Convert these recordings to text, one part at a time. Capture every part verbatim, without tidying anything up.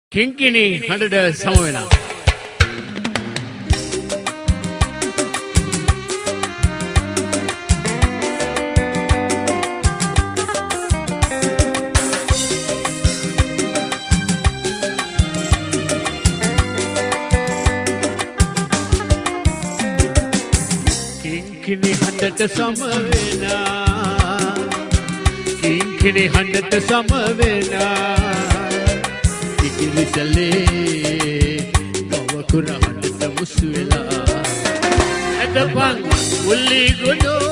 කිංකිණි හඬට සම වෙනවා. කිංකිණි හඬට සම වෙනවා. කිංකිණි හඬට සම වෙනවා. ඉකිරිසලේ ගවකුර හඬට මුසු වෙලා. එතපන් පුලි ගොඩෝ.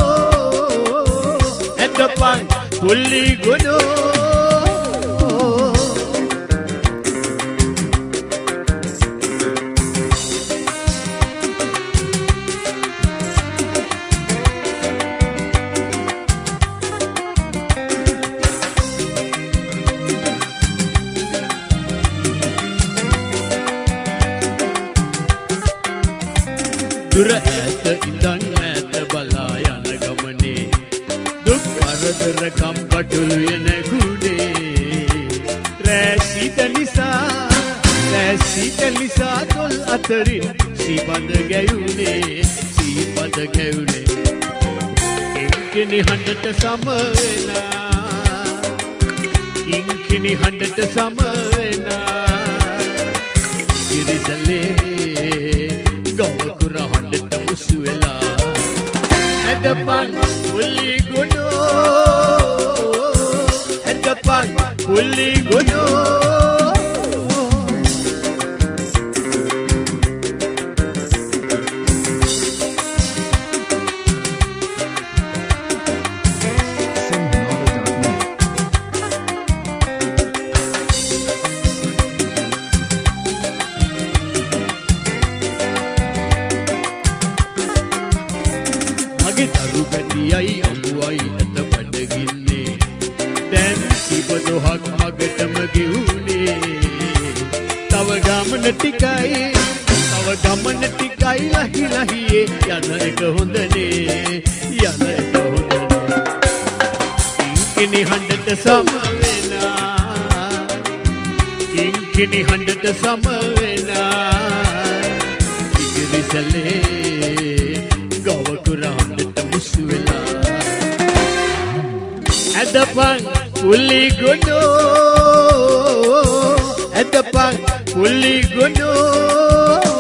එතපන් පුලි ගොඩෝ. දුර ඈත ඉඳන් ඈත බලා යන ගමනේ දුක් කරදර කම්පටුළු යන ගුඩේ රැසිත නිසා රැසිත නිසා තොල් අතරින් සීපද ගැයුනේ සීපද ගැයුනේ කිංකිණි හඬට සම වෙලා කිංකිණි හඬට සම වෙලා ඉරිසලේ ගවකුර හඬට මුසු වෙලා. එතපන් පුලි ගොඩෝ. එතපන් පුලි ගොඩෝ. දරු පැටියයි අඹුවයි ඇත බඩගින්නේ දැන් කිපදොහක් මගටම ගෙවුනේ තව ගමන ටිකයි තව ගමන ටිකයි ලහි ලහියේ යන එක හොඳනේ යන එක හොඳනේ කිංකිණි හඬට සම වෙනා කිංකිණි හඬට සම වෙනා ඉකිරිසලේ ගවකුර හඬට මුසු වෙලා. එතපන් පුලි ගොඩෝ. එතපන් පුලි ගොඩෝ.